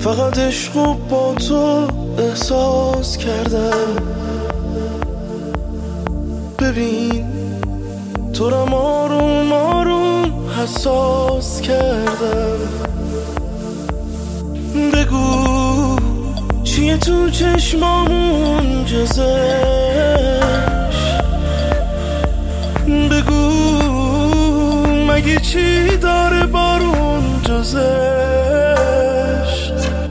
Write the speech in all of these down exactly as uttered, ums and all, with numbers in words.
فقط عشقو با تو احساس کردم. ببین تو رم آروم آروم حساس کردم. بگو چیه تو چشمامون جزش، بگو مگه چی داره بارون جزش.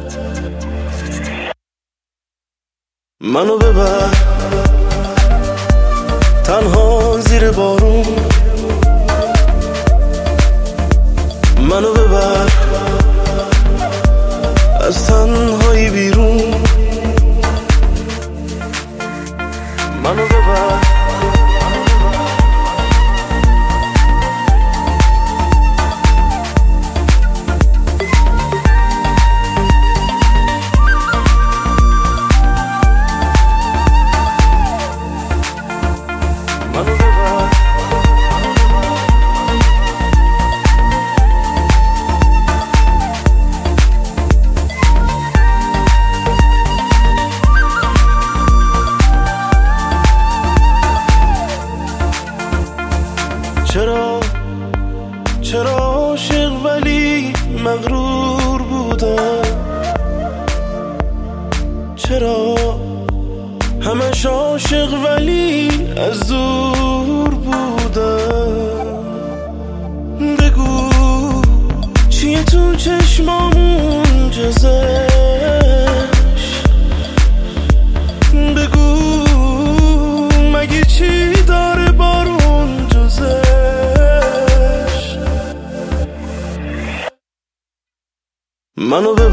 منو ببر تنها زیر بارون، منو ببر از تنهایی بیرون، منو ببر منو ببر چرا چرا عاشق ولی مغرور بودم، چرا همش عاشق ولی از دور بودم. بگو چیه تو چشمامون جزش، بگو مگه چی داره بارون جزش. منو